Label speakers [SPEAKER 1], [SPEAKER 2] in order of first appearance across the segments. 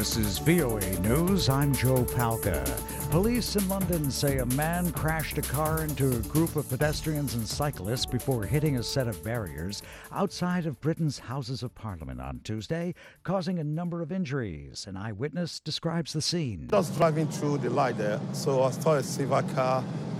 [SPEAKER 1] This is VOA News. I'm Joe Palca. Police in London say a man crashed a car into a group of pedestrians and cyclists before hitting a set of barriers outside of Britain's Houses of Parliament on Tuesday, causing a number of injuries. An eyewitness describes the scene.
[SPEAKER 2] Just driving through the light there, so I saw a silver car.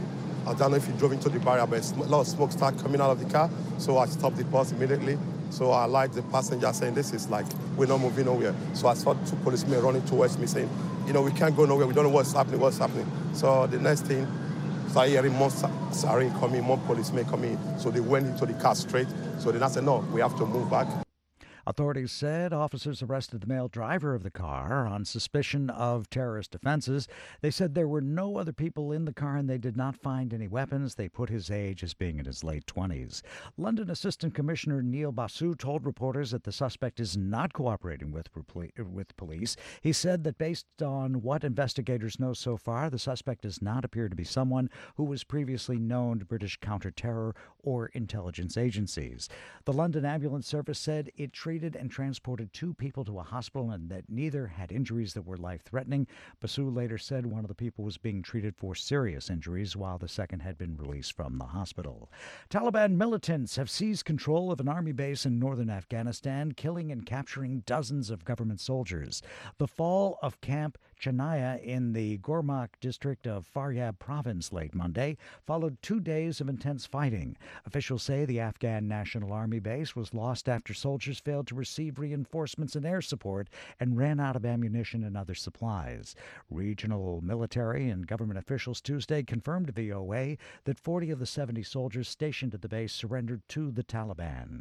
[SPEAKER 2] I don't know if he drove into the barrier, but a lot of smoke started coming out of the car, so I stopped the bus immediately. So I lied the passenger saying, this is like, we're not moving nowhere. So I saw two policemen running towards me saying, we can't go nowhere. We don't know what's happening. So the next thing, started hearing more siren coming, more policemen coming. So they went into the car straight. So then I said, no, we have to move back.
[SPEAKER 1] Authorities said officers arrested the male driver of the car on suspicion of terrorist offenses. They said there were no other people in the car and they did not find any weapons. They put his age as being in his late 20s. London Assistant Commissioner Neil Basu told reporters that the suspect is not cooperating with police. He said that based on what investigators know so far, the suspect does not appear to be someone who was previously known to British counter-terror or intelligence agencies. The London Ambulance Service said it treated and transported two people to a hospital and that neither had injuries that were life-threatening. Basu later said one of the people was being treated for serious injuries while the second had been released from the hospital. Taliban militants have seized control of an army base in northern Afghanistan, killing and capturing dozens of government soldiers. The fall of Camp Chanaya in the Gormak district of Faryab province late Monday followed 2 days of intense fighting. Officials say the Afghan National Army base was lost after soldiers failed to receive reinforcements and air support and ran out of ammunition and other supplies. Regional military and government officials Tuesday confirmed to VOA that 40 of the 70 soldiers stationed at the base surrendered to the Taliban.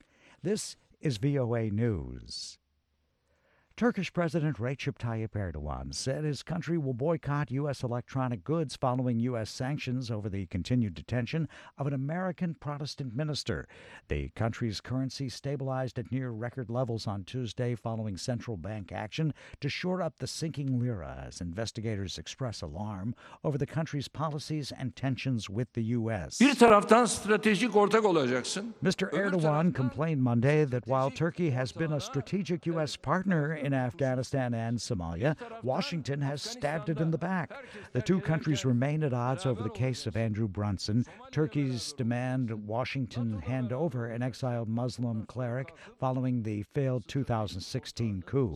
[SPEAKER 1] This is VOA News. Turkish President Recep Tayyip Erdogan said his country will boycott U.S. electronic goods following U.S. sanctions over the continued detention of an American Protestant minister. The country's currency stabilized at near record levels on Tuesday following central bank action to shore up the sinking lira as investigators express alarm over the country's policies and tensions with the U.S.
[SPEAKER 3] Bir taraftan stratejik ortak olacaksın.
[SPEAKER 1] Mr. Erdogan complained Monday that while Turkey has been a strategic U.S. partner in Afghanistan and Somalia, Washington has stabbed it in the back. The two countries remain at odds over the case of Andrew Brunson. Turkey's demand Washington hand over an exiled Muslim cleric following the failed 2016 coup.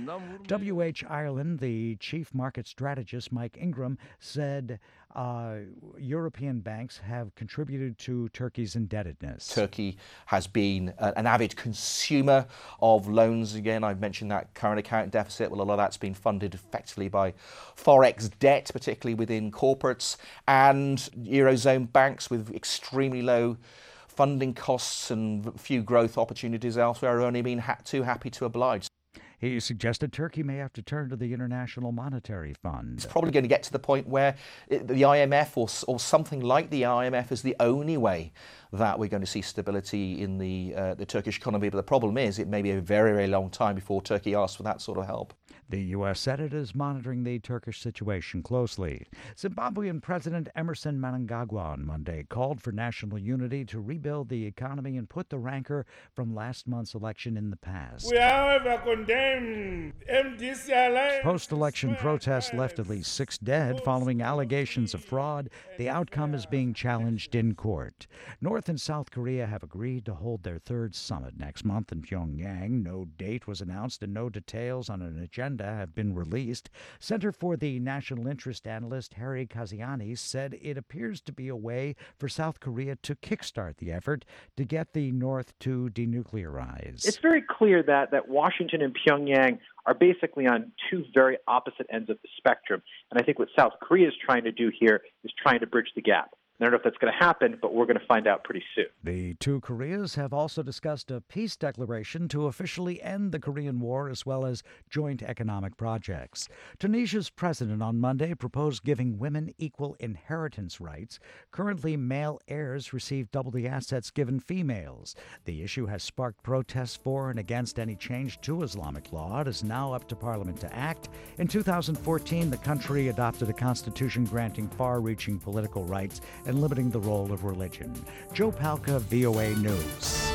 [SPEAKER 1] W.H. Ireland, the chief market strategist Mike Ingram, said European banks have contributed to Turkey's indebtedness.
[SPEAKER 4] Turkey has been an avid consumer of loans. Again, I've mentioned that current account deficit. Well, a lot of that's been funded effectively by forex debt, particularly within corporates, and Eurozone banks with extremely low funding costs and few growth opportunities elsewhere are only been too happy to oblige.
[SPEAKER 1] He suggested Turkey may have to turn to the International Monetary Fund.
[SPEAKER 4] It's probably going to get to the point where the IMF or something like the IMF is the only way that we're going to see stability in the Turkish economy. But the problem is it may be a very, very long time before Turkey asks for that sort of help.
[SPEAKER 1] The U.S. Senate is monitoring the Turkish situation closely. Zimbabwean President Emerson Mnangagwa on Monday called for national unity to rebuild the economy and put the rancor from last month's election in the past.
[SPEAKER 5] We, however, condemn MDC.
[SPEAKER 1] Post-election protests left at least 6 dead following allegations of fraud. The outcome is being challenged in court. North and South Korea have agreed to hold their third summit next month in Pyongyang. No date was announced and no details on an agenda have been released. Center for the National Interest analyst Harry Kaziani said it appears to be a way for South Korea to kickstart the effort to get the North to denuclearize.
[SPEAKER 6] It's very clear that Washington and Pyongyang are basically on two very opposite ends of the spectrum. And I think what South Korea is trying to do here is trying to bridge the gap. I don't know if that's going to happen, but we're going to find out pretty soon.
[SPEAKER 1] The two Koreas have also discussed a peace declaration to officially end the Korean War as well as joint economic projects. Tunisia's president on Monday proposed giving women equal inheritance rights. Currently, male heirs receive double the assets given females. The issue has sparked protests for and against any change to Islamic law. It is now up to Parliament to act. In 2014, the country adopted a constitution granting far-reaching political rights and limiting the role of religion. Joe Palca, VOA News.